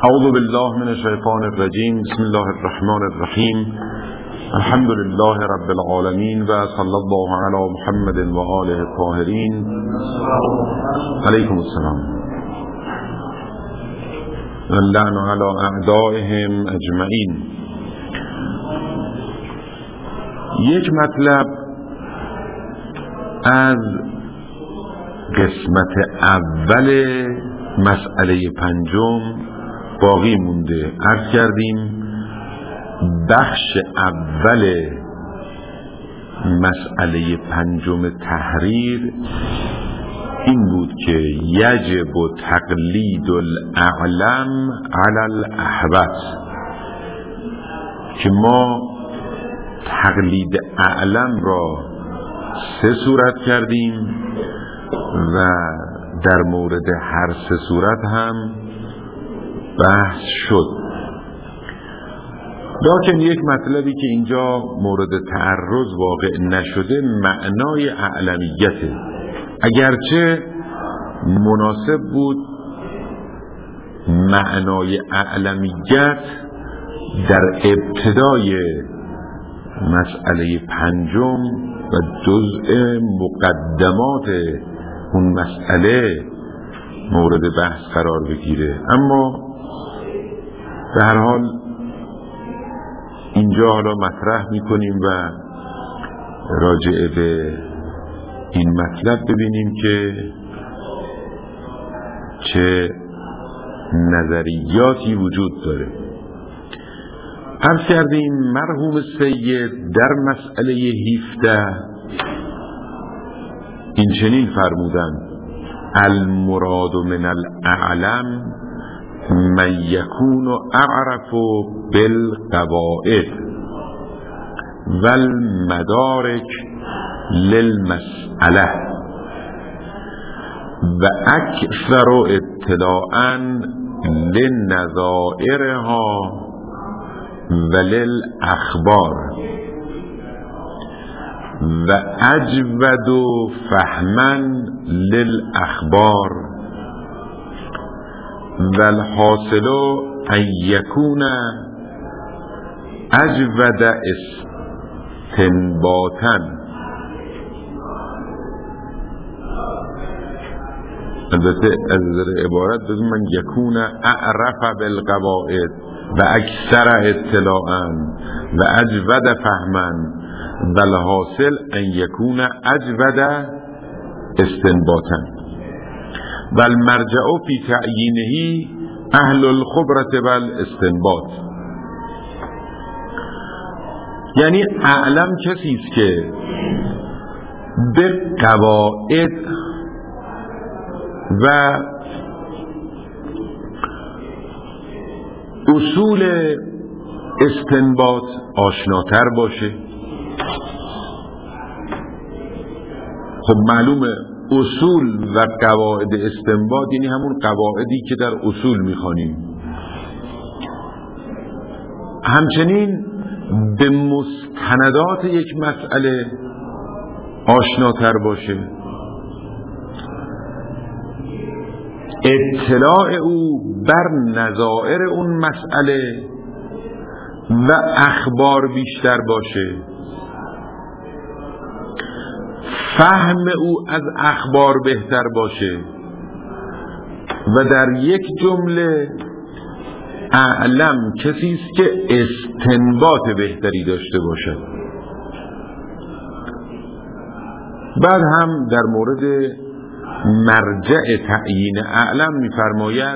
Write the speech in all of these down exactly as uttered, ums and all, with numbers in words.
اعوذ بالله من الشیطان الرجیم. بسم الله الرحمن الرحیم. الحمد لله رب العالمین و صلی الله علی محمد و آله الطاهرین. علیکم السلام. اللعن علی اعدائهم اجمعین. یک مطلب از قسمت اول مسئله پنجم باقی مونده. عرض کردیم بخش اول مسئله پنجم تحریر این بود که یجب تقلید الاعلم علی الاحوط، که ما تقلید اعلم را سه صورت کردیم و در مورد هر سه صورت هم بحث شد. لیکن یک مطلبی که اینجا مورد تعرض واقع نشده معنای اعلمیته، اگرچه مناسب بود معنای اعلمیت در ابتدای مسئله پنجم و جزء مقدمات اون مسئله مورد بحث قرار بگیره، اما به هر حال اینجا حالا مطرح میکنیم و راجع به این مطلب ببینیم که چه نظریاتی وجود داره. عرض کردیم مرحوم سید در مسئله هفده این چنین فرمودند: المراد من الاعلم من یکون اعرف بالقواعد والمدارک للمسئله و اکثر اطلاعا لنظائرها و للاخبار و اجود فهما للاخبار و الحاصل ان یکون اجود استنباطا. البته از عبارت بزن من یکون اعرف بالقواعد و اکثر اطلاعا و اجود فهما و الحاصل ان یکون اجود استنباطا و المرجع فی تعیینه اهل الخبرة والاستنباط. یعنی اعلم کسی است که به قواعد و اصول استنباط آشناتر باشه. خب معلومه اصول و قواعد استنباط یعنی همون قواعدی که در اصول میخوانیم. همچنین به مستندات یک مسئله آشناتر باشه. اطلاع او بر نظائر اون مسئله و اخبار بیشتر باشه. فهم او از اخبار بهتر باشه و در یک جمله اعلم کسی است که استنباط بهتری داشته باشد. بعد هم در مورد مرجع تعیین اعلم می‌فرماید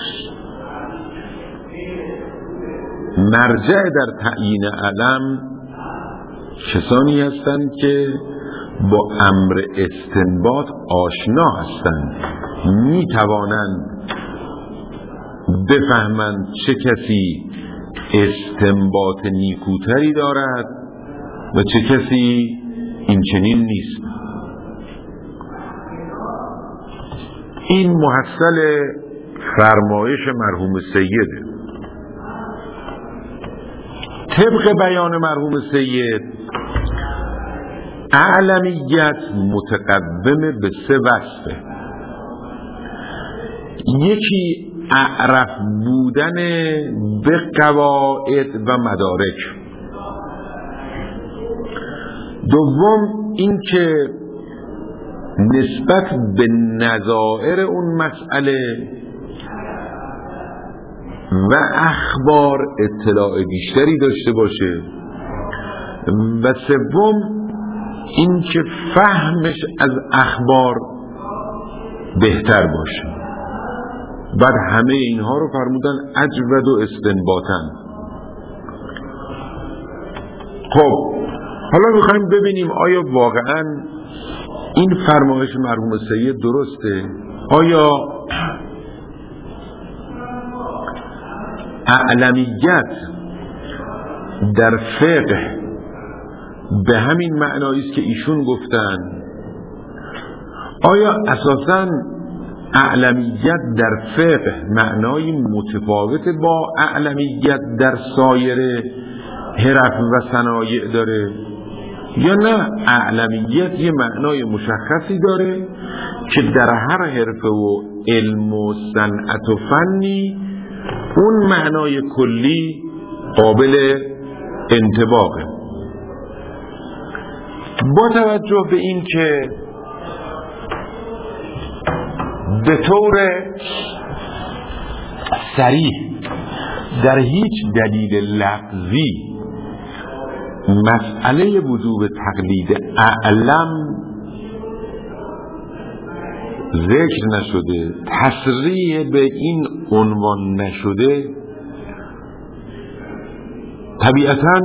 مرجع در تعیین اعلم کسانی هستند که با امر استنباط آشنا هستند، می توانند بفهمند چه کسی استنباط نیکوتری دارد و چه کسی این چنین نیست. این محصل فرمایش مرحوم سیده. طبق بیان مرحوم سید اعلمیت متقدم به سه وصفه. یکی اعرف بودن به قواعد و مدارک. دوم این که نسبت به نظائر اون مسئله و اخبار اطلاع بیشتری داشته باشه. و سوم این که فهمش از اخبار بهتر باشه. بعد همه اینها رو فرمودن اجود و استنباطن. خب حالا میخوایم ببینیم آیا واقعا این فرمایش مرحوم سید درسته؟ آیا اعلمیت در فقه به همین معنایی است که ایشون گفتن؟ آیا اساساً اعلمیت در فقه معنای متفاوت با اعلمیت در سایر حرف و صنایع داره، یا نه اعلمیت یه معنای مشخصی داره که در هر حرفه و علم و صنعت و فنی اون معنای کلی قابل انطباقه؟ با توجه به این که به طور صریح در هیچ دلیل لفظی مسئله وجوب تقلید اعلم ذکر نشده، تصریح به این عنوان نشده، طبیعتاً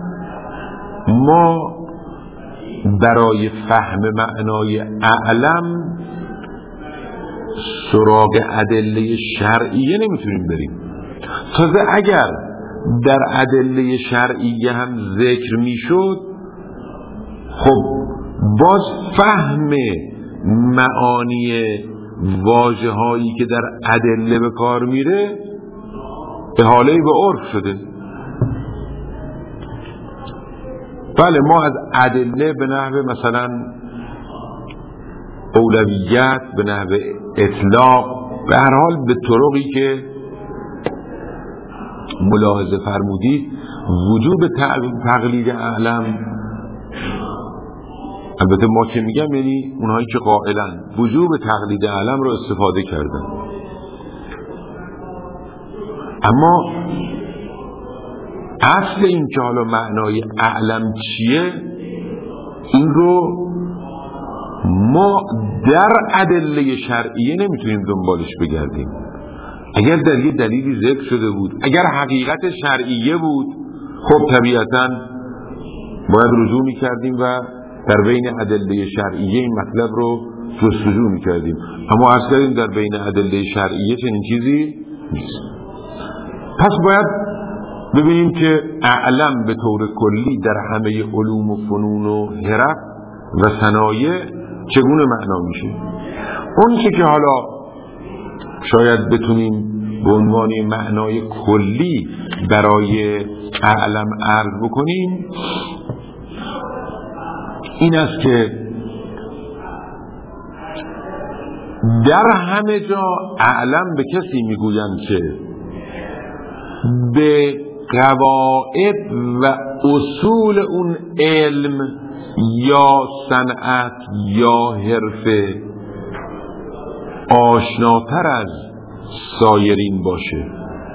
ما برای فهم معنای اعلم سراغ ادله شرعیه نمیتونیم بریم. تازه اگر در ادله شرعیه هم ذکر میشد، خب باز فهم معانی واژه هایی که در ادله به کار میره احاله به عرف شده. بله ما از ادله به نحو مثلا اولویت، به نحو اطلاق، به هر حال به طرقی که ملاحظه فرمودید وجوب تقلید اعلم، البته ما که میگم یعنی اونهایی که قائلن وجوب تقلید اعلم رو استفاده کردن. اما اصل این که حالا معنای اعلم چیه این رو ما در ادله شرعیه نمیتونیم دنبالش بگردیم. اگر در یه دلیلی ذکر شده بود، اگر حقیقت شرعیه بود، خب طبیعتاً باید رجوع میکردیم و در بین ادله شرعیه این مطلب رو جستجو میکردیم. اما عرض کردیم در بین ادله شرعیه چنین چیزی نیست. پس باید ببینیم که اعلم به طور کلی در همه علوم و فنون و حرف و صنایع چگونه معنا میشه. اون چه که حالا شاید بتونیم به عنوان معنای کلی برای اعلم عرض بکنیم این است که در همه جا اعلم به کسی میگویند که به قواعد و اصول اون علم یا صنعت یا حرفه آشناتر از سایرین باشه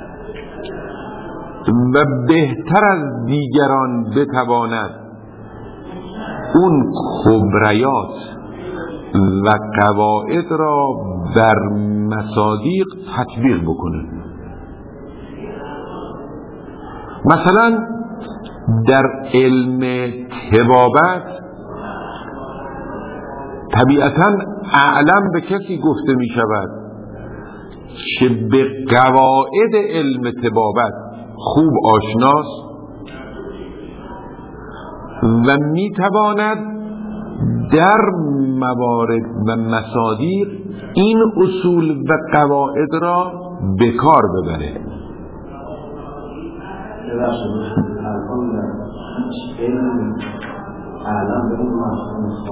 و بهتر از دیگران بتواند اون کبریات و قواعد را بر مصادیق تطبیق بکنه. مثلا در علم طبابت طبیعتاً اعلم به کسی گفته می شود که به قواعد علم طبابت خوب آشناست و می تواند در موارد و مصادیق این اصول و قواعد را به کار ببره.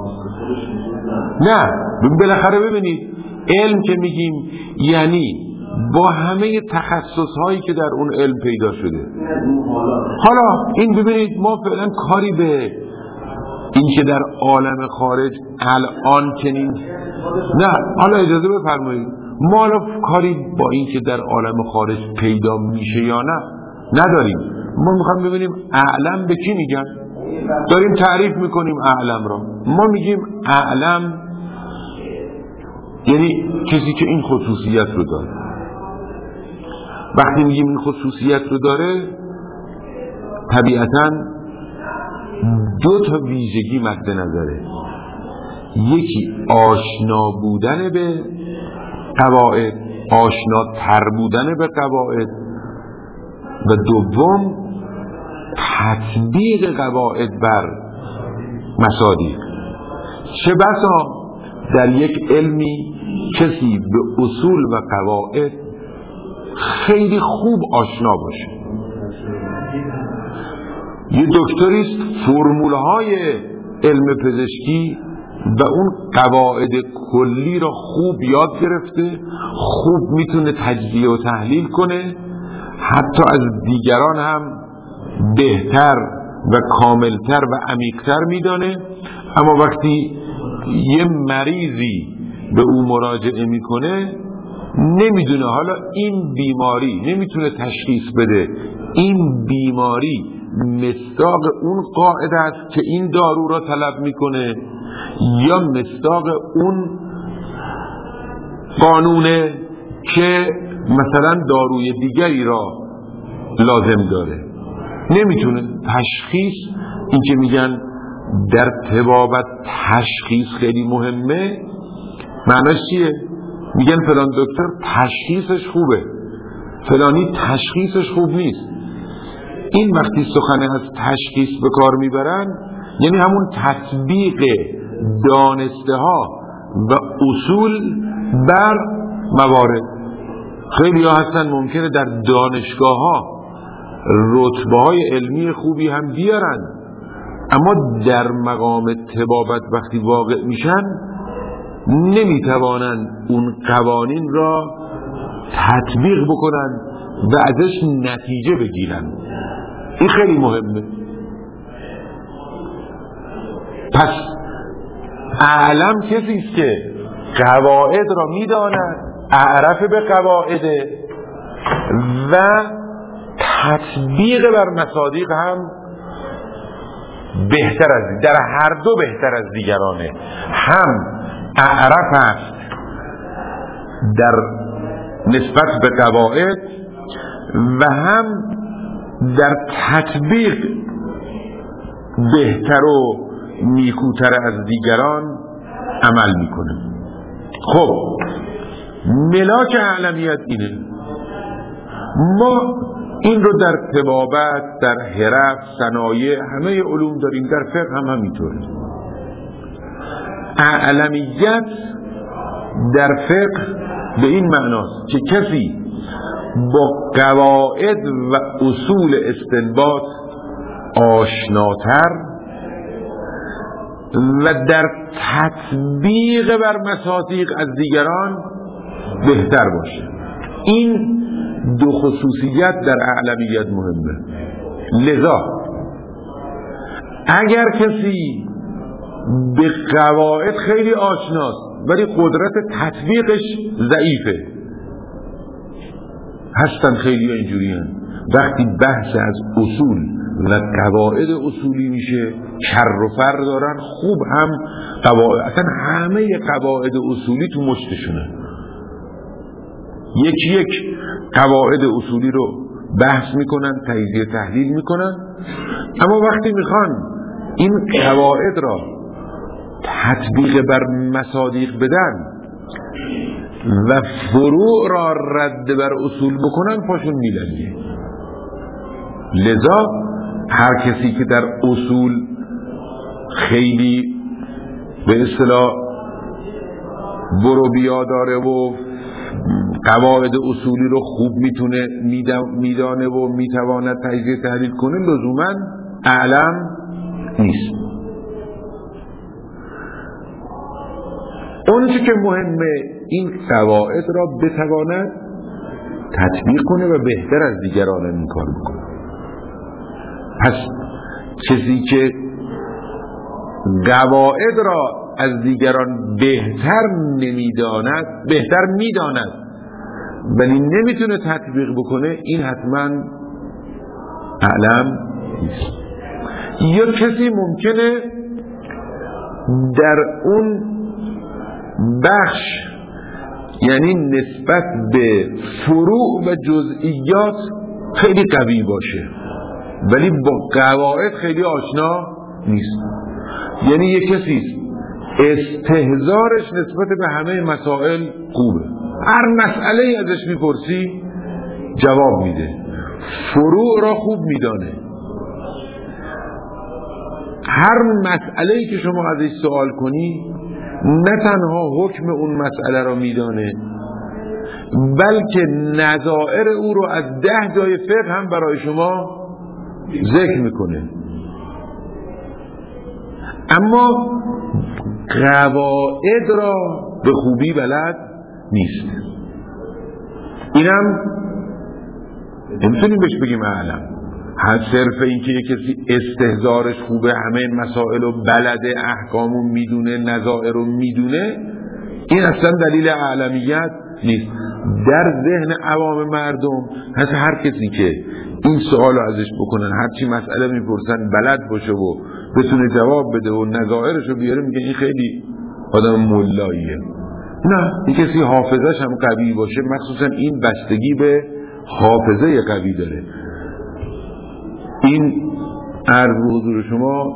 نه بالاخره ببینید علم که میگیم یعنی با همه تخصص هایی که در اون علم پیدا شده. حالا این ببینید ما فعلا کاری به این که در عالم خارج الان چنین نه، حالا اجازه بفرمایید، ما حالا کاری با این که در عالم خارج پیدا میشه یا نه نداریم. ما میخوام ببینیم اعلم به کی میگن. داریم تعریف میکنیم اعلم را. ما میگیم اعلم یعنی کسی که این خصوصیت رو داره. وقتی میگیم این خصوصیت رو داره، طبیعتاً دو تا ویژگی مد نظره. یکی آشنا بودن به قواعد، آشناتر بودن به قواعد، و دوم تطبیق قواعد بر مصادیق. چه بسا در یک علمی کسی به اصول و قواعد خیلی خوب آشنا باشه. یه دکتریست فرمولهای علم پزشکی و اون قواعد کلی را خوب یاد گرفته، خوب میتونه تجزیه و تحلیل کنه، حتی از دیگران هم بهتر و کاملتر و عمیقتر میدانه. اما وقتی یه مریضی به او مراجعه میکنه نمیدونه حالا این بیماری، نمیتونه تشخیص بده این بیماری مصداق اون قاعده است که این دارو را طلب میکنه یا مصداق اون قانونه که مثلا داروی دیگری را لازم داره. نمیتونه تشخیص. این که میگن در طبابت تشخیص خیلی مهمه، معناش چیه؟ میگن فلان دکتر تشخیصش خوبه، فلانی تشخیصش خوب نیست. این وقتی سخنه از تشخیص به کار میبرن یعنی همون تطبیق دانسته ها و اصول بر موارد. خیلی ها هستن ممکنه در دانشگاه ها رتبه های علمی خوبی هم بیارن، اما در مقام طبابت وقتی واقع میشن نمیتوانن اون قوانین را تطبیق بکنن و ازش نتیجه بگیرن. این خیلی مهمه. پس اعلم کسی است که قواعد را میداند، اعرف به قواعد و تطبیق بر مصادیق هم بهتر از در هر دو بهتر از دیگرانه. هم اعرف است در نسبت به قواعد و هم در تطبیق بهتر و نیکوتر از دیگران عمل میکنه. خب ملاک اعلمیت اینه. ما این رو در طبابت، در حرف، صنایع، همه علوم داریم، در فقه هم همینطوره. اعلمیت در فقه به این معناست که کسی با قواعد و اصول استنباط آشناتر و در تطبیق بر مصادیق از دیگران بهتر باشه. این دو خصوصیت در اعلمیت مهمه. لذا اگر کسی به قواعد خیلی آشناست ولی قدرت تطبیقش ضعیفه، هستن خیلی اینجوری هستن. وقتی بحث از اصول و قواعد اصولی میشه کر و فر دارن، خوب هم قواعد، اصلا همه قواعد اصولی تو مشتشونه، یکی یک قواعد اصولی رو بحث میکنن، تجزیه تحلیل میکنن، اما وقتی میخوان این قواعد را تطبیق بر مصادیق بدن و فروع را رد بر اصول بکنن پاشون میلنگه. لذا هر کسی که در اصول خیلی به اصطلاح برو بیا داره و قواعد اصولی رو خوب میتونه میدانه و میتواند تجزیه تحلیل کنه لزوما اعلم نیست. اون چی که مهمه این قواعد را بتواند تطبیق کنه و بهتر از دیگران این کار بکنه. پس کسی که قواعد را از دیگران بهتر نمیداند، بهتر میداند ولی نمیتونه تطبیق بکنه، این حتما اعلم نیست. یا کسی ممکنه در اون بخش، یعنی نسبت به فروع و جزئیات خیلی قوی باشه ولی با قواعد خیلی آشنا نیست. یعنی یک کسی استهزارش نسبت به همه مسائل خوبه، هر مسئله ازش میپرسی جواب میده، فروع را خوب میدانه، هر مسئله‌ای که شما ازش سوال کنی نه تنها حکم اون مسئله را میدانه بلکه نظائر او رو از ده جای فقه هم برای شما ذکر میکنه، اما قواعد را به خوبی بلد نیست. اینم نمیتونیم بهش بگیم اعلم. هر صرف این که یک کسی استهزارش خوبه، همه مسائل رو بلده، احکامو میدونه، نظائر رو میدونه، این اصلا دلیل اعلمیت نیست. در ذهن عوام مردم هست هر کسی که این سوال رو ازش بکنن، هرچی مسئله میپرسن بلد باشه و بتونه جواب بده و نظائرش رو بیاره، میگه این خیلی آدم مولاییه. نه، این کسی حافظش هم قوی باشه، مخصوصا این بستگی به حافظه قوی داره. این عرض حضور شما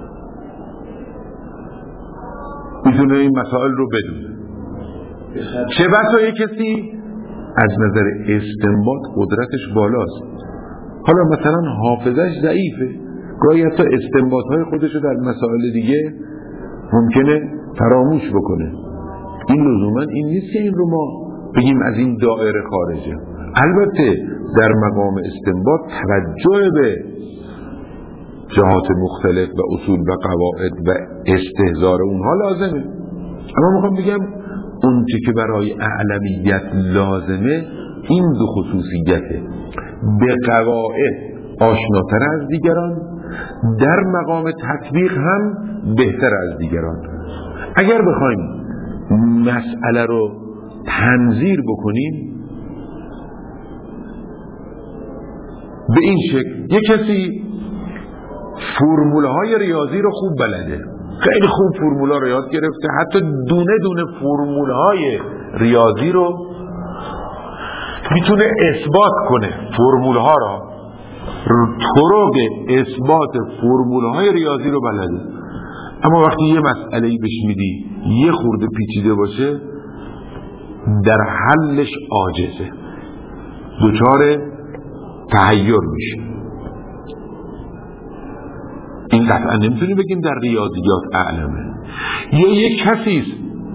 میتونه این مسائل رو بدونه. چه بسا یک کسی از نظر استنباط قدرتش بالاست، حالا مثلا حافظش ضعیفه، گاهی حتی استنباط های خودشو در مسائل دیگه ممکنه فراموش بکنه. این لزوما این نیست که این رو ما بگیم از این دایره خارجه. البته در مقام استنباط توجه به جهات مختلف و اصول و قواعد و استحضار اونها لازمه، اما میخوام بگم اون چی که برای اعلمیت لازمه این دو خصوصیته: به قواعد آشناتر از دیگران، در مقام تطبیق هم بهتر از دیگران. اگر بخوایم مسئله رو تنظیر بکنیم به این شکل: یک کسی فرموله های ریاضی رو خوب بلده، خیلی خوب فرموله رو یاد گرفته، حتی دونه دونه فرموله های ریاضی رو میتونه اثبات کنه، فرموله ها را طرق اثبات فرموله های ریاضی رو بلده، اما وقتی یه مسئله‌ای بهش میدی یه خورده پیچیده باشه در حلش عاجزه، دچار تحیر میشه. این قطعا نمیتونی بگیم در ریاضیات اعلمه. یا یک کسی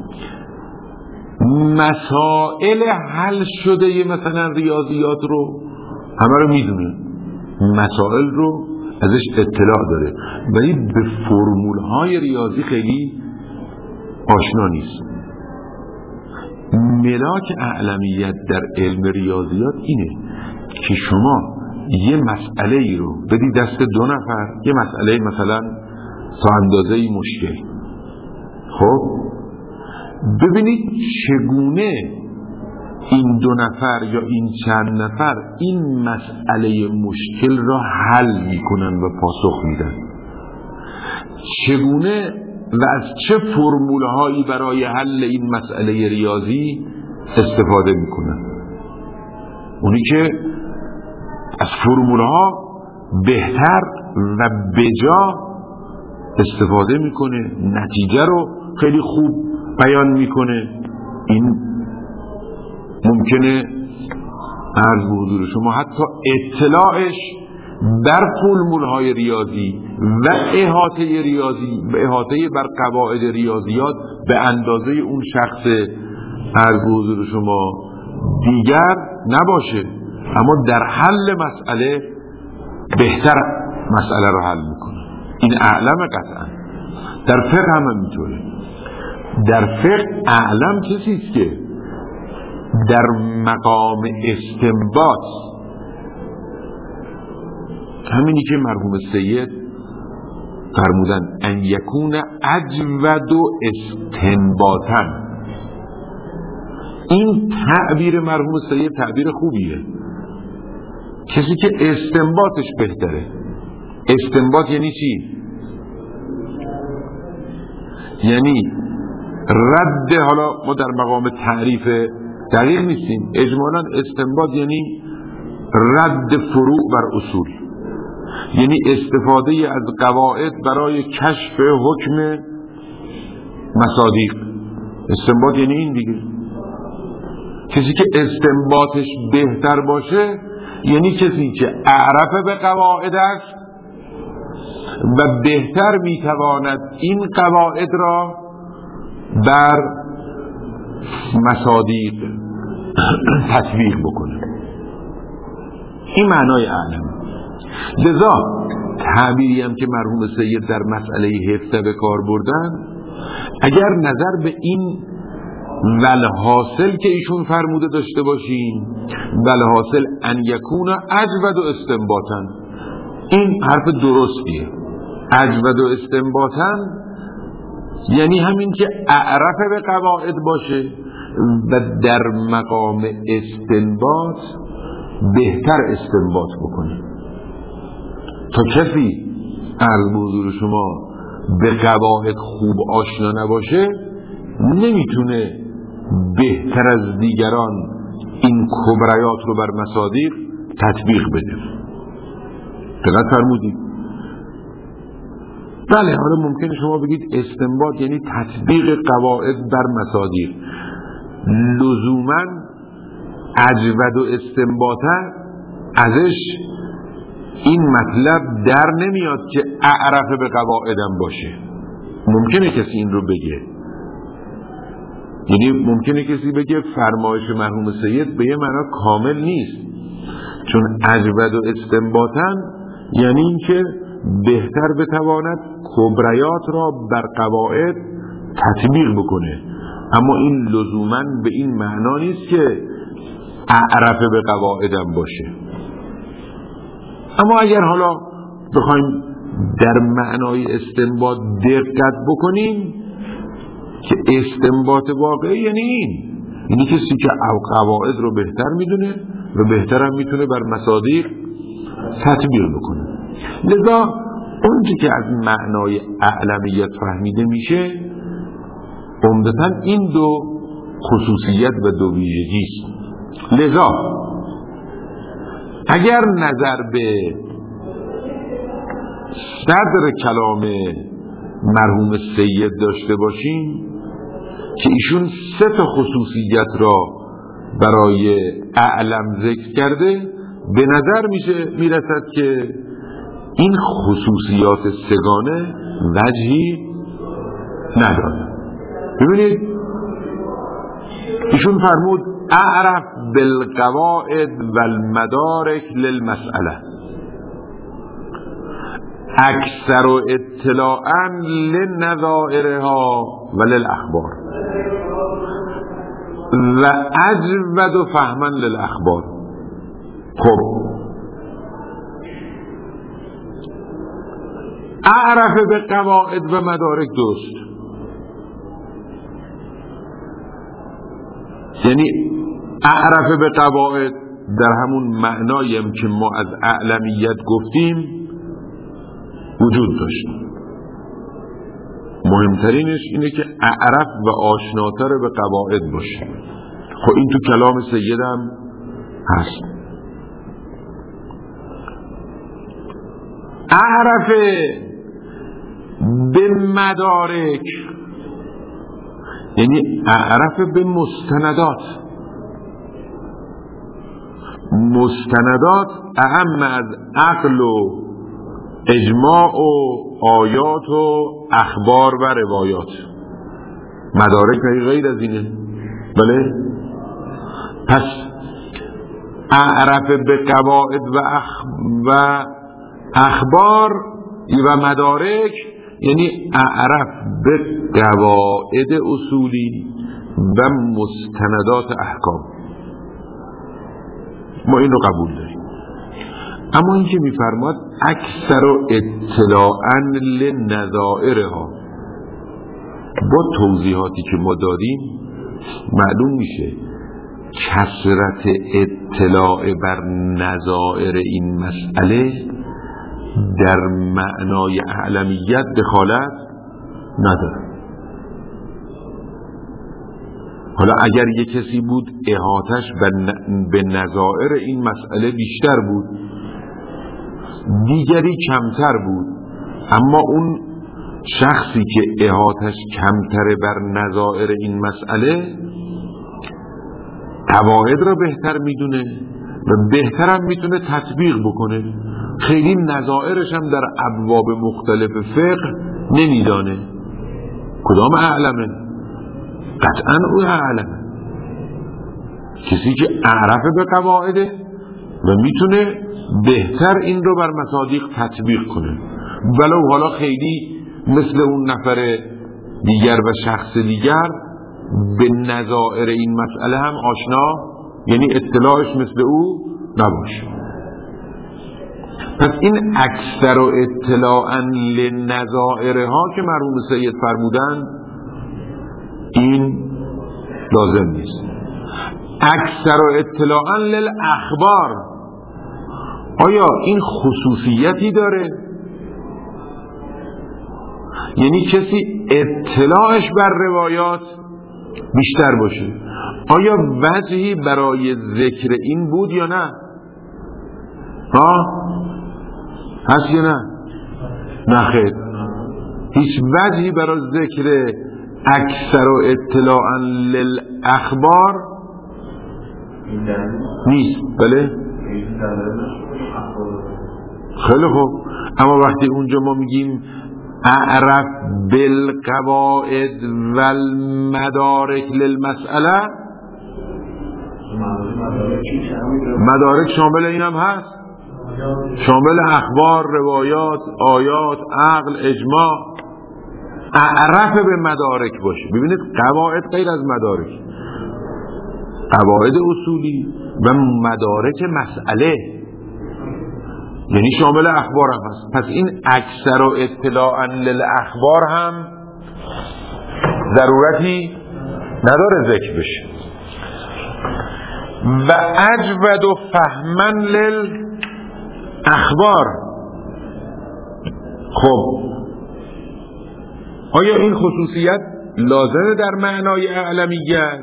مسائل حل شده یه مثلا ریاضیات رو همه رو میدونه، مسائل رو ازش اطلاع داره ولی به فرمول های ریاضی خیلی آشنا نیست. ملاک اعلمیت در علم ریاضیات اینه که شما یه مسئله ای رو بدی دست دو نفر، یه مسئله مثلا تا اندازه مشکل، خب ببینید چگونه این دو نفر یا این چند نفر این مسئله مشکل را حل میکنن و پاسخ میدن، چگونه و از چه فرموله هایی برای حل این مسئله ریاضی استفاده میکنن. اونی که از فرموله ها بهتر و بجا استفاده میکنه، نتیجه رو خیلی خوب بیان میکنه، این ممکنه عرض به حضور شما حتی اطلاعش بر فرمول های ریاضی و احاطه ریاضی و احاطه بر قواعد ریاضیات به اندازه اون شخص عرض به حضور شما دیگر نباشه، اما در حل مسئله بهتر مسئله رو حل میکنه. این اعلم قطعا. در فقه هم اینطوره. در فقه اعلم کسی است که در مقام استنباط همینی که مرحوم سید فرمودن ان یکون اجود و استنباطا. این تعبیر مرحوم سید تعبیر خوبیه. کسی که استنباطش بهتره. استنباط یعنی چی؟ یعنی رد، حالا ما در مقام تعریف دقیق نیستیم، اجمالاً استنباط یعنی رد فروع بر اصول، یعنی استفاده از قواعد برای کشف حکم مصادیق. استنباط یعنی این دیگه. کسی که استنباطش بهتر باشه یعنی کسی که اعرف به قواعد است و بهتر میتواند این قواعد را بر مصادیق تطبیق بکنه. این معنای اعلم. لذا تعبیری هم که مرحوم سید در مسئله حفظ به کار بردن، اگر نظر به این ولحاصل که ایشون فرموده داشته باشیم، ولحاصل ان یکون اجود و استنباطن، این حرف درستیه. اجود و استنباطن یعنی همین که اعرف به قواعد باشه و در مقام استنباط بهتر استنباط بکنه. تا کسی از حضور شما به قواعد خوب آشنا نباشه نمیتونه بهتر از دیگران این کبریات رو بر مصادیق تطبیق بده. دقت فرمودید؟ بله، حالا ممکنه شما بگید استنباط یعنی تطبیق قواعد بر مصادیق. لزوماً اجود و استنباطه ازش این مطلب در نمیاد که اعرف به قواعدم باشه. ممکنه کسی این رو بگه، یعنی ممکنه کسی بگه فرمایش مرحوم سید به یه معنا کامل نیست، چون اجود و استنباطن یعنی این که بهتر بتواند کبریات را بر قواعد تطبیق بکنه، اما این لزوماً به این معنا نیست که اعرف به قواعدم باشه. اما اگر حالا بخوایم در معنای استنباط دقت بکنیم که استنباط واقعی یعنی این، یعنی کسی که قواعد رو بهتر میدونه و بهتر هم میتونه بر مصادیق تطبیق بکنه. لذا اونچه که از معنای اعلمیت فهمیده میشه عمدتاً این دو خصوصیت و دو ویژگی است. لذا اگر نظر به صدر کلام مرحوم سید داشته باشیم که ایشون سه تا خصوصیت را برای اعلم ذکر کرده، به نظر میشه میرسد که این خصوصیات سگانه وجهی نداره. ببینید ایشون فرمود اعرف بالقواعد والمدارک للمسئله اکثر و اطلاعا لنظائرها و للاخبار و اجود و فهما للاخبار. خب اعرف به قواعد و مدارک دوست، یعنی اعرف به قواعد در همون معنایم که ما از اعلمیت گفتیم وجود داشت. مهمترینش اینه که اعرف و آشناتر به قواعد باشه. خب این تو کلام سیدم هست. اعرف به مدارک یعنی اعرف به مستندات. مستندات اهم از عقل و اجماع و آیات و اخبار و روایات. مدارک غیر از اینه. بله؟ پس اعرف به قواعد و, اخ... و اخبار و مدارک یعنی اعرف به قواعد اصولی و مستندات احکام. ما این رو قبول داریم. اما این که میفرماد اکثر و اطلاعاً لنظائرها، با توضیحاتی که ما دادیم معلوم میشه کثرت اطلاع بر نظائر این مسئله در معنای اعلمیت دخالت نداره. حالا اگر یک کسی بود احاطش به نظائر این مسئله بیشتر بود، دیگری کمتر بود، اما اون شخصی که احاطش کمتر بر نظائر این مسئله قواعد را بهتر میدونه و بهتر هم میتونه تطبیق بکنه، خیلی نظائرش هم در ابواب مختلف فقه نمیدانه. کدام اعلمه؟ قطعا او اعلمه، کسی که اعرف به قواعده و میتونه بهتر این رو بر مصادیق تطبیق کنه، ولو حالا خیلی مثل اون نفر دیگر و شخص دیگر به نظائر این مسئله هم آشنا، یعنی اطلاعش مثل او نباشه. پس این اکثر و اطلاعاً لنظائرها که مرحوم سید فرمودن این لازم نیست. اکثر و اطلاعاً للاخبار، آیا این خصوصیتی داره؟ یعنی کسی اطلاعش بر روایات بیشتر باشه، آیا وجهی برای ذکر این بود یا نه؟ ها؟ هست یا نه؟ نه خیر، هیچ وجهی برای ذکر اکثر و اطلاعاً للاخبار نیست. بله؟ خیلی خوب. اما وقتی اونجا ما میگیم اعرف بالقواعد والمدارک للمسئله، مدارک شامل این هم هست، شامل اخبار، روایات، آیات، عقل، اجماع. اعرف به مدارک باشه. ببینید قواعد غیر از مدارک، قواعد اصولی و مدارک مسئله یعنی شامل اخبار هم هست. پس این اکثر و اطلاعاً للاخبار هم ضرورتی نداره ذکر بشه. و اجود و فهمن للاخبار، خب آیا این خصوصیت لازمه در معنای اعلمیت؟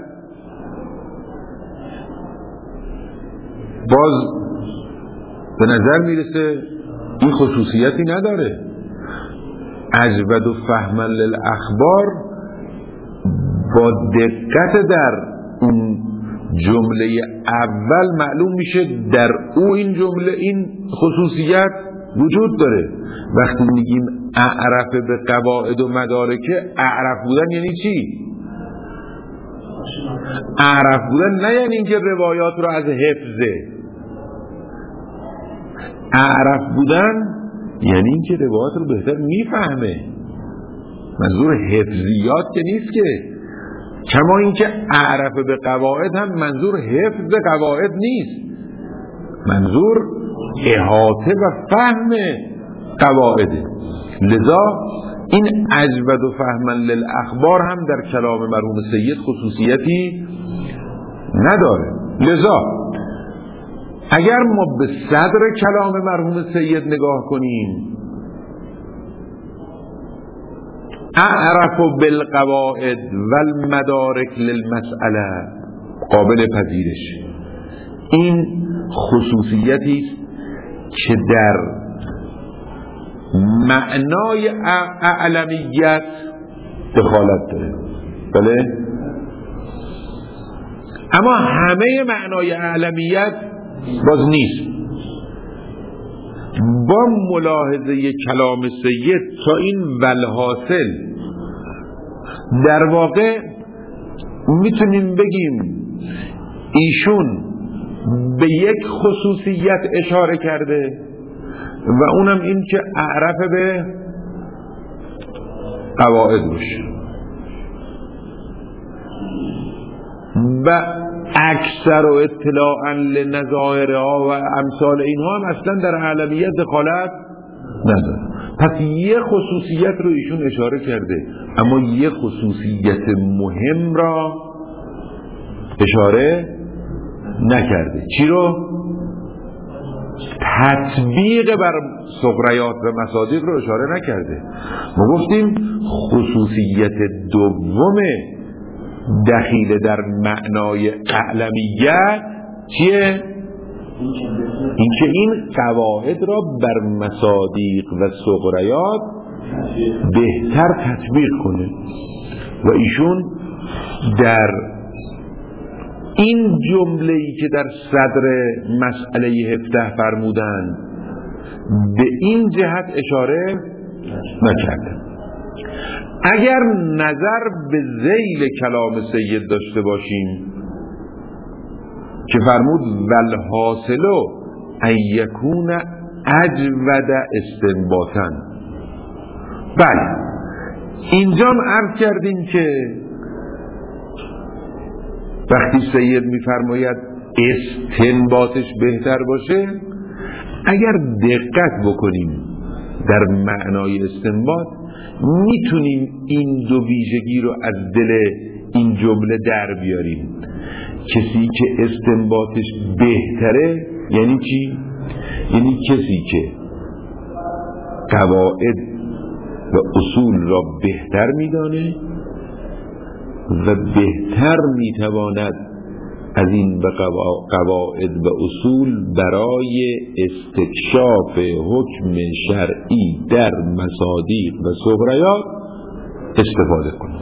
باز به نظر میرسه این خصوصیتی نداره. اجود و فهمن للاخبار با دقت در اون جمله اول معلوم میشه در او این جمله این خصوصیت وجود داره. وقتی میگیم اعرف به قواعد و مدارکه، اعرف بودن یعنی چی؟ اعرف بودن نه یعنی اینکه روایات رو از حفظه، اعرف بودن یعنی اینکه روایات رو بهتر میفهمه. منظور حفظیات که نیست که، کما اینکه اعرف به قواعد هم منظور حفظ قواعد نیست، منظور احاطه و فهم قواعده. لذا این اجود و فهمن للاخبار هم در کلام مرحوم سید خصوصیتی نداره. لذا اگر ما به صدر کلام مرحوم سید نگاه کنیم، اعرف بالقواعد والمدارک للمسئله قابل پذیرش، این خصوصیتی است که در معنای اعلمیت دخالت داره. بله؟ اما همه معنای اعلمیت باز نیست. با ملاحظه کلام سید تا این والحاصل در واقع میتونیم بگیم ایشون به یک خصوصیت اشاره کرده و اونم این که اعرف به قواعد باشه. و اکثر و اطلاعا لنظاهرها و امثال اینها هم اصلا در اعلمیت دخالت نداره. پس یه خصوصیت رو ایشون اشاره کرده، اما یه خصوصیت مهم را اشاره نکرده. چی رو؟ تطبیق بر صغریات و مصادیق رو اشاره نکرده. ما گفتیم خصوصیت دوم دخیل در معنای اعلمیت چیه؟ اینکه این قواعد را بر مصادیق و صغریات بهتر تطبیق کنه. و ایشون در این جمله‌ای که در صدر مسئله هفده فرمودن به این جهت اشاره نکرده. اگر نظر به ذیل کلام سید داشته باشیم که فرمود والحاصل ان یکون اجود استنباطا، بله اینجا هم عرض کردیم که وقتی سید میفرماید استنباطش بهتر باشه، اگر دقت بکنیم در معنای استنباط میتونیم این دو ویژگی رو از دل این جمله در بیاریم. کسی که استنباطش بهتره یعنی چی؟ یعنی کسی که قواعد و اصول را بهتر میدانه و بهتر میتواند از این قواعد و اصول برای استکشاف حکم شرعی در مصادیق و صغریات استفاده کنه.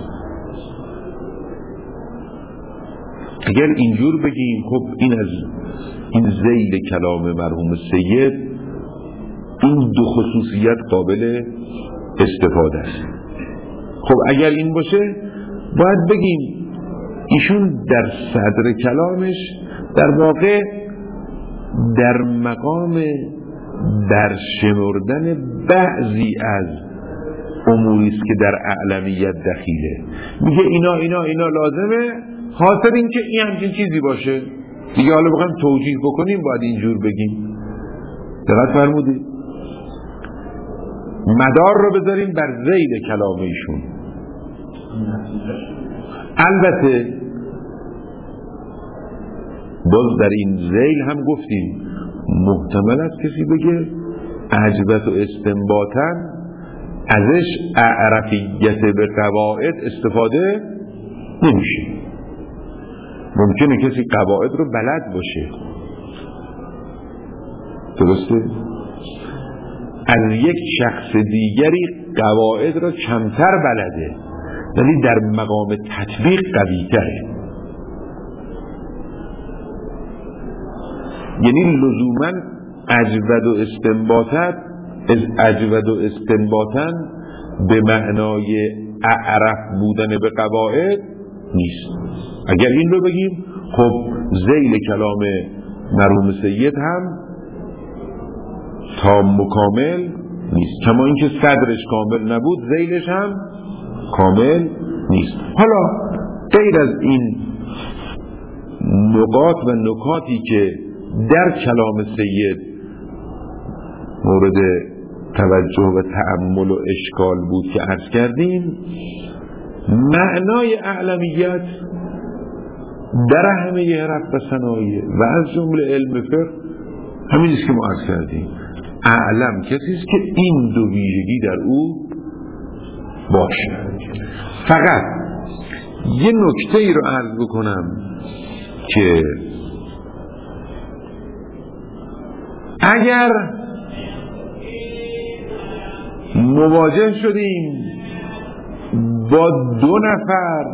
اگر اینجور بگیم خب این از این ذیل کلام مرحوم سید این دو خصوصیت قابل استفاده است. خب اگر این باشه باید بگیم ایشون در صدر کلامش در واقع در مقام برشمردن بعضی از اموری است که در اعلمیت دخیله. میگه اینا اینا اینا لازمه، خاطر این که این همچین چیزی باشه دیگه. حالا بخوایم توجیه بکنیم باید اینجور بگیم. دقت فرمودید؟ مدار رو بذاریم بر ذیل کلام ایشون. البته باز در این ذیل هم گفتیم محتمل است کسی بگه عجبت و استنباطاً ازش اعرفیت به قواعد استفاده نمیشه. ممکنه کسی قواعد رو بلد باشه، درسته؟ از یک شخص دیگری قواعد رو کمتر بلده ولی در مقام تطبیق قوی تره. یعنی لزوماً اجود و استنباطات از اجود و استنباطاً به معنای اعرف بودن به قواعد نیست. اگر این رو بگیم خب ذیل کلام مرحوم سید هم تام و کامل نیست، کما اینکه صدرش کامل نبود ذیلش هم کامل نیست. حالا غیر از این نقاط و نکاتی که در کلام سید مورد توجه و تأمل و اشکال بود که عرض کردیم، معنای اعلمیت در همه حرف و صنایع و از جمله علم فقه همین است که ما عرض کردیم. اعلم کسی است که این دو ویژگی در او باشه. فقط یه نکته ای رو عرض بکنم که اگر مواجه شدیم با دو نفر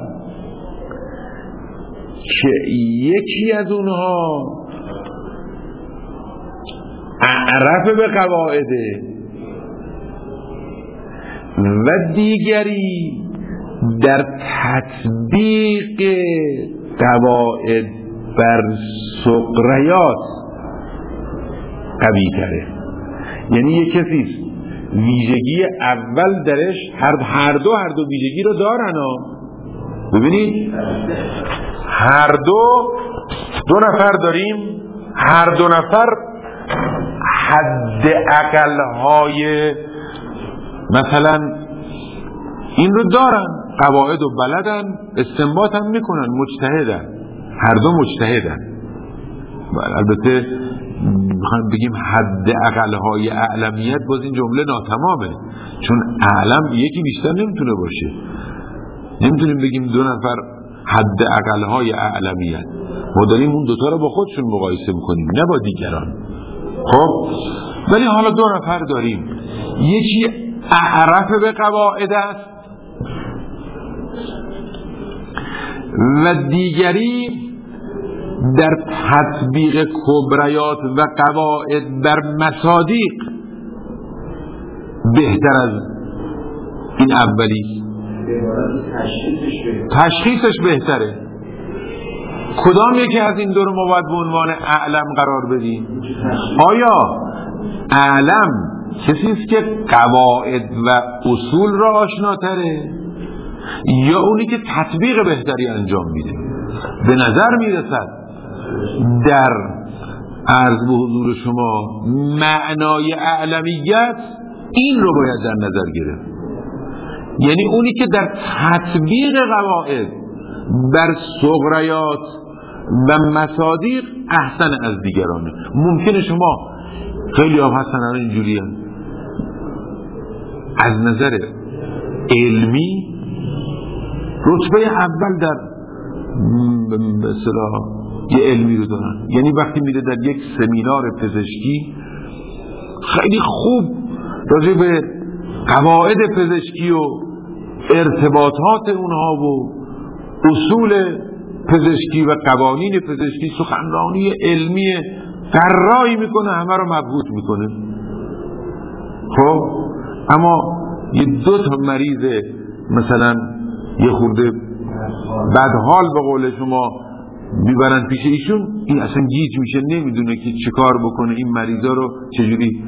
که یکی از اونها اعرف به قواعده و دیگری در تطبیق قواعد بر صغریات قوی تره، یعنی یک کسی ویژگی اول درش هر, هر دو هر دو ویژگی رو دارن ها. ببینید هر دو دو نفر داریم، هر دو نفر حد اقل‌های مثلا این رو دارن، قواعد و بلدن، استنباط هم میکنن، مجتهدن، هر دو مجتهدن. البته میخوایم بگیم حد اقل‌های اعلمیت، باز این جمله ناتمامه، چون اعلم یکی بیشتر نمیتونه باشه. نمیتونیم بگیم دو نفر حد اقل‌های اعلمیت، ما داریم اون دوتا رو با خودشون مقایسه میکنیم نه با دیگران. خب ولی حالا دو نفر داریم، یکی اعرف به قواعد است و دیگری در تطبیق کبریات و قواعد بر مصادیق بهتر از این اولی، تشخیصش بهتره. کدام یکی از این دو رو ما باید به عنوان اعلم قرار بدیم؟ آیا اعلم کسی است که قواعد و اصول را آشناتره، یا اونی که تطبیق بهتری انجام میده؟ به نظر میرسد در عرض به حضور شما معنای اعلمیت این رو باید در نظر گرفت، یعنی اونی که در تطبیق قواعد بر صغریات و مصادیق احسن از دیگرانه. ممکنه شما خیلی ها هستن الان اینجوری هست، از نظر علمی رتبه اول در مثلا یه علمی رو دارن، یعنی وقتی میره در یک سمینار پزشکی خیلی خوب راجع به قواعد پزشکی و ارتباطات اونها و اصول پزشکی و قوانین پزشکی سخنرانی علمی قرایی میکنه، همه رو مبهوت میکنه. خب اما یه دو تا مریض مثلا یه خورده بدحال به قول شما میبرن پیش ایشون، این اصلا گیج میشه، نمیدونه که چه کار بکنه، این مریضا رو چجوری.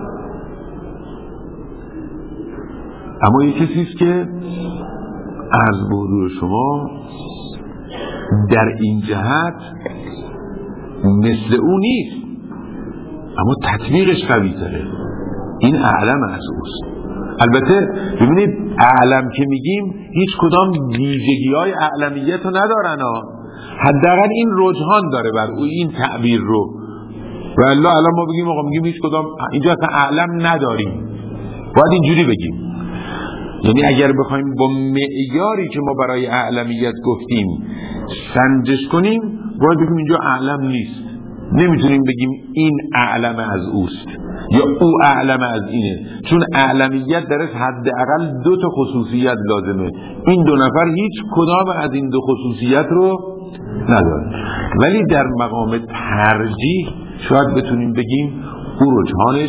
اما یه کسیست که عرض به حضور شما در این جهت مثل اون نیست، اما تطبیقش قوی تره، این اعلم از اوست. البته ببینید اعلم که میگیم هیچ کدام ویژگی های اعلمیت رو ندارن ها، حداقل این رجحان داره بر او این تعبیر رو. و الله الان ما بگیم آقا میگیم هیچ کدام اینجا اصلا اعلم نداریم، باید اینجوری بگیم. یعنی اگر بخوایم با معیاری که ما برای اعلمیت گفتیم سنجش کنیم، باید بگیم اینجا اعلم نیست. نمیتونیم بگیم این اعلم از اوست یا او اعلم از اینه، چون اعلمیت درش حداقل دو تا خصوصیت لازمه. این دو نفر هیچ کدام از این دو خصوصیت رو نداره، ولی در مقام ترجیح شاید بتونیم بگیم او رجحانش،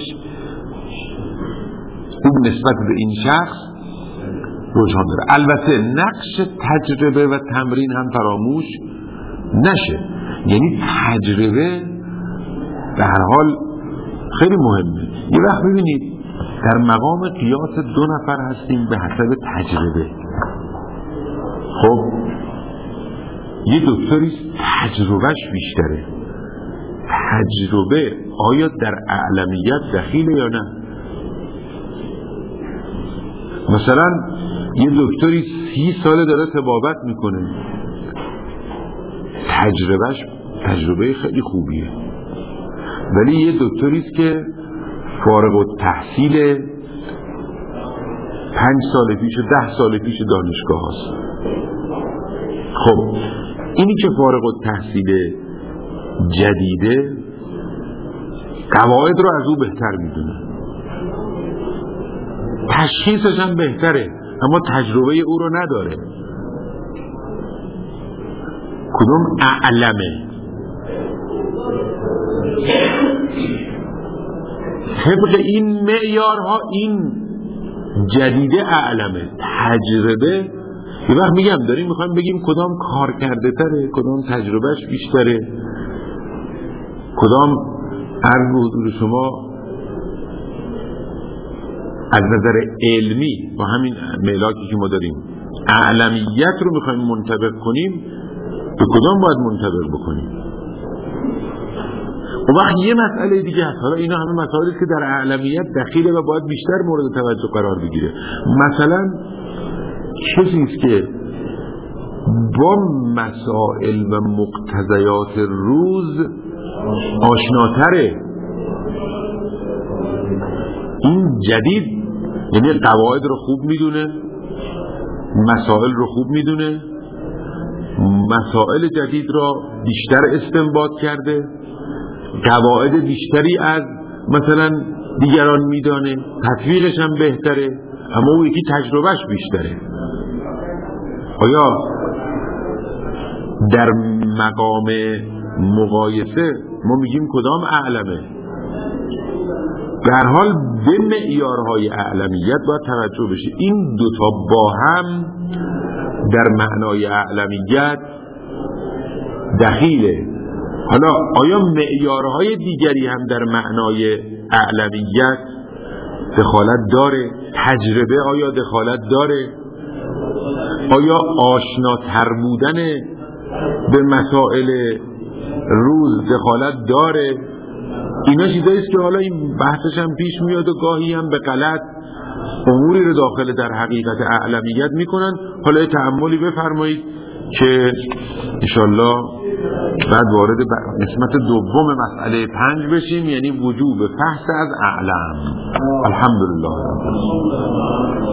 او نسبت به این شخص رجحان داره. البته نقش تجربه و تمرین هم فراموش نشه، یعنی تجربه به هر حال خیلی مهمه. یه وقت ببینید در مقام قیاس دو نفر هستیم به حسب تجربه. خب یه دکتری تجربهش بیشتره، تجربه آیا در اعلمیت دخیله یا نه؟ مثلا یه دکتری سی ساله داره طبابت میکنه، تجربهش تجربه خیلی خوبیه، ولی یه دکتری است که فارغ التحصیل پنج سال پیش ده سال پیش دانشگاه هست. خب اینی که فارغ التحصیل جدیده قواعد رو از او بهتر میدونه، تشخیصش هم بهتره، اما تجربه او رو نداره. کدوم اعلمه؟ طبق این معیارها این جدیده اعلمه. تجربه یه وقت میگم داریم میخوایم بگیم کدام کار کرده تره، کدام تجربهش بیشتره، کدام عرض به حضور شما از نظر علمی با همین ملاکی که ما داریم اعلمیت رو میخوایم منطبق کنیم، به کدام باید منطبق بکنیم؟ اون وقت یه مسئله دیگه هست. حالا اینا همه مسائلی که در اعلمیت دخیله و باید بیشتر مورد توجه قرار بگیره. مثلا کسی است که با مسائل و مقتضیات روز آشناتره، این جدید، یعنی قواعد رو خوب میدونه، مسائل رو خوب میدونه، مسائل جدید را بیشتر استنباط کرده، قواعد بیشتری از مثلا دیگران میدانه، تطبیقش هم بهتره، اما اون یکی تجربهش بیشتره. آیا در مقام مقایسه ما میگیم کدام اعلمه؟ به هر حال به معیارهای اعلمیت باید توجه بشه. این دوتا با هم در معنای اعلمیت دخیله. حالا آیا معیارهای دیگری هم در معنای اعلمیت دخالت داره؟ تجربه آیا دخالت داره؟ آیا آشناتر بودن به مسائل روز دخالت داره؟ اینا چیزایی است که حالا این بحثش هم پیش میاد و گاهی هم به غلط اموری رو داخل در حقیقت اعلمیت میکنن. حالا تأملی بفرمایید که انشالله بعد وارد قسمت دوم مسئله پنج بشیم، یعنی وجوب فحص از اعلم. الحمدلله.